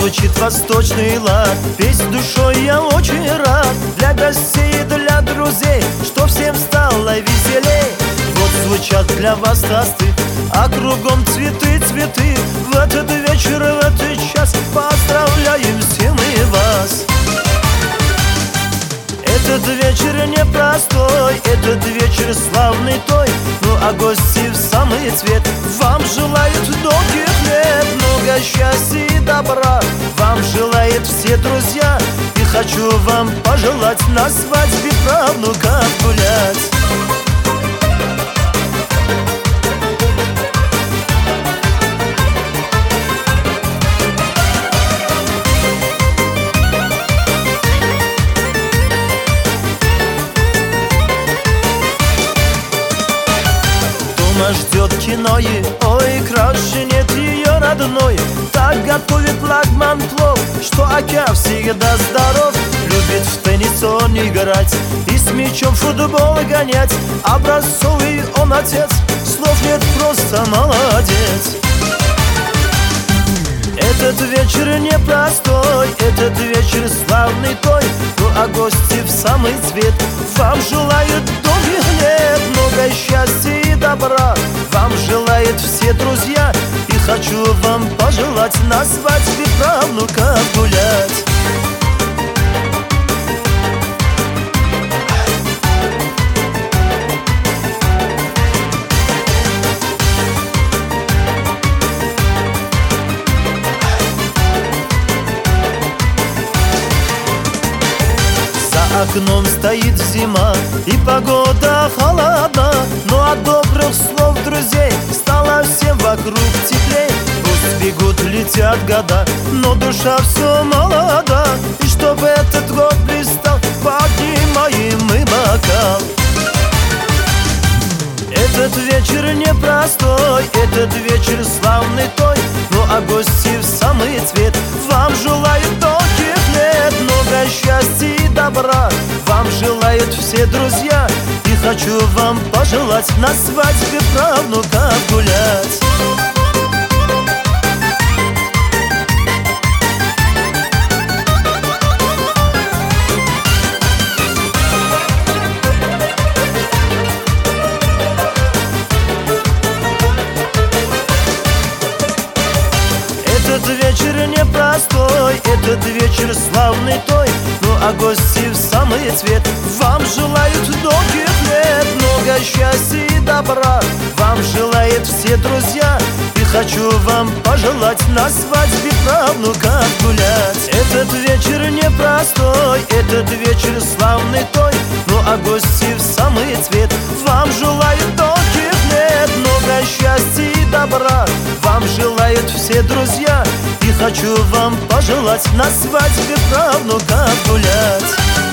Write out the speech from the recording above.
звучит восточный лад. Весь душой я очень рад, для гостей и для друзей, что всем стало веселей. Вот звучат для вас тосты, а кругом цветы, цветы. В этот вечер, в этот час поздравляем все мы вас. Этот вечер непростой, этот вечер славный той. Ну а гости в самый цвет вам желают долгих лет. Много счастья и добра вам желают все друзья. И хочу вам пожелать на свадьбе правнука гулять. Ждет кино и, ой, краше нет ее родной. Так готовит лагман плов, что Акя всегда здоров. Любит в теннис он играть и с мячом в футбол гонять. Образцовый он отец, слов нет, просто молодец. Этот вечер непростой, этот вечер славный той. Ну а гости в самый цвет вам желают долгих лет. Много счастья и добра вам желают все друзья. И хочу вам пожелать на свадьбе правнука гулять. За окном стоит зима и погода холодна, но от добрых слов друзей стало всем вокруг теплей. Пусть бегут, летят года, но душа все молода. И чтобы этот год блистал, поднимаем мы бокал. Этот вечер непростой, этот вечер славный той. Ну а гости в самый цвет вам желают долгих лет. Много счастья и добра вам желают все друзья. И хочу вам пожелать на свадьбе правнука гулять. Этот вечер непростой, этот вечер славный той. Ну а гости в самый цвет вам желают долгих лет. Много счастья и добра вам желают все друзья. И хочу вам пожелать на свадьбе правнука гулять. Этот вечер непростой, этот вечер славный той. Ну а гости в самый цвет вам желают долгих лет. Много счастья и добра вам желают все друзья. И хочу вам пожелать на свадьбе правнука гулять.